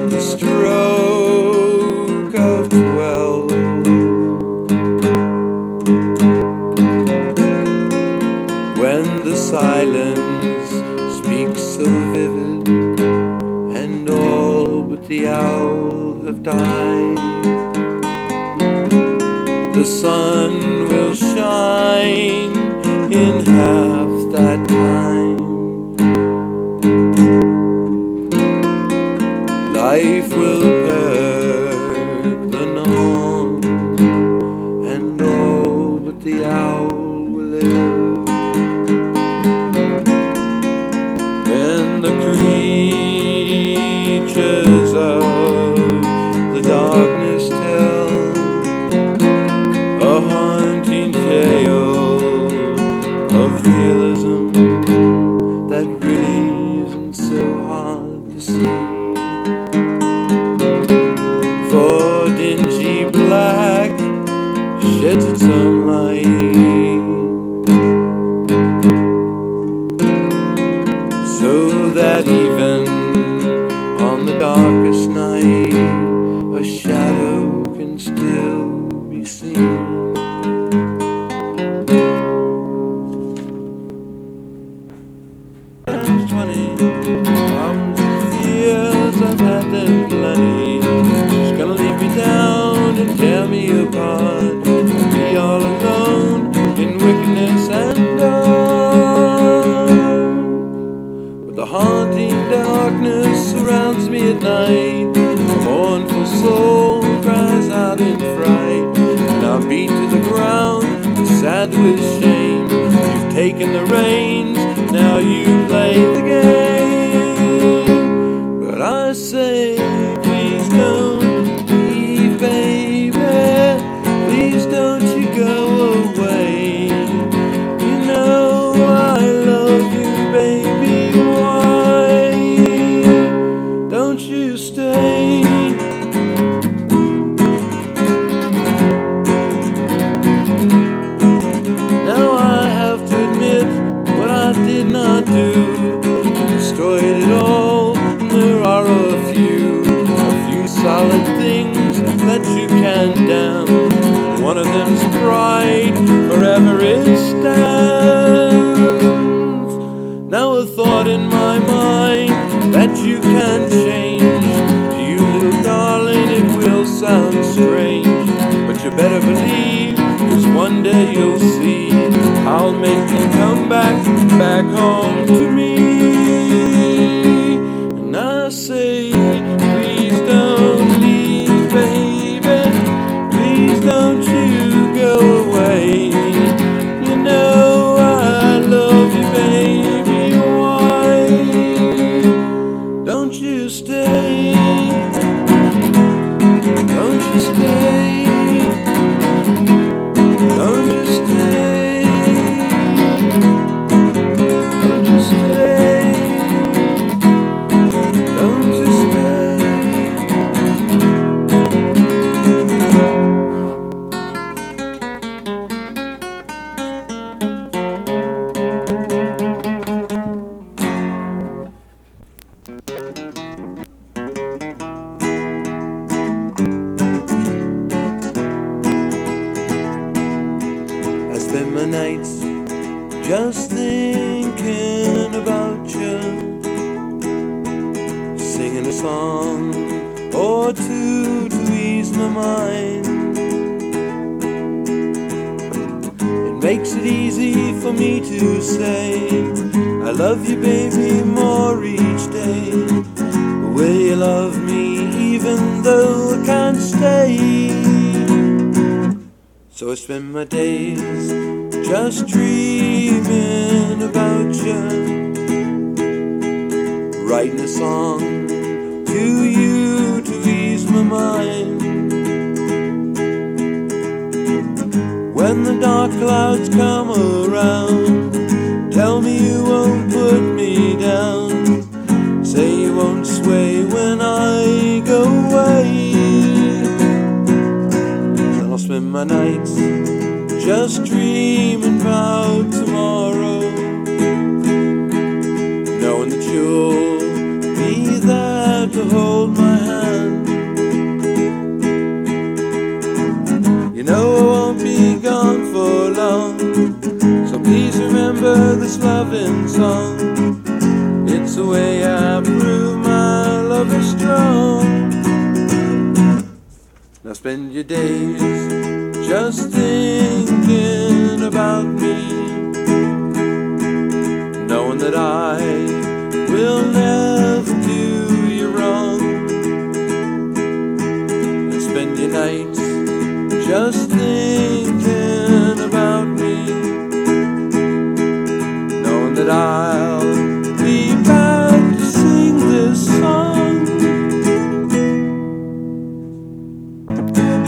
the stroke of 12. When the silence speaks so vivid, and all but the owl have died, the sun will shine in half that time. Life will perk the dawn, and all but the owl will live. When the creatures of the darkness tell a haunting tale of realism that really isn't so hard to see. For dingy black sheds its own light, so that even on the darkest night a shadow can still be seen. Times 20 problems and fears, I've had them plenty. She's gonna leave me down and tear me apart, be all alone in wickedness and dark. But the haunting darkness surrounds me at night. A mournful soul cries out in fright, and I'm beat to the ground, sad with shame. You've taken the reins, now you play the game. But I say, please don't leave, baby. Please don't you go away. You know I love you, baby. Why don't you stay? Now I have to admit what I did not do. Destroyed it all, and there are a few solid things that you can damn. One of them's pride, forever it stands. Now a thought in my mind that you can change. To you, little darling, it will sound strange, but you better believe, 'cause one day you'll see I'll make you come back home to me. And I say, please don't leave, baby. Please don't you go away. You know I love you, baby. Why don't you stay? Don't you stay? Don't you stay? Don't you stay? Don't you stay? I spend my nights just thinking about you, singing a song or two to ease my mind. It makes it easy for me to say I love you, baby, more each day. But will you love me even though I can't stay? So I spend my days just dreaming about you, writing a song to you to ease my mind. When the dark clouds come around, tell me you won't put me down. Say you won't sway when I go away. Then I'll spend my nights just dreaming about tomorrow, knowing that you'll be there to hold my hand. loving song. It's the way I prove my love is strong. Now spend your days just thinking about me.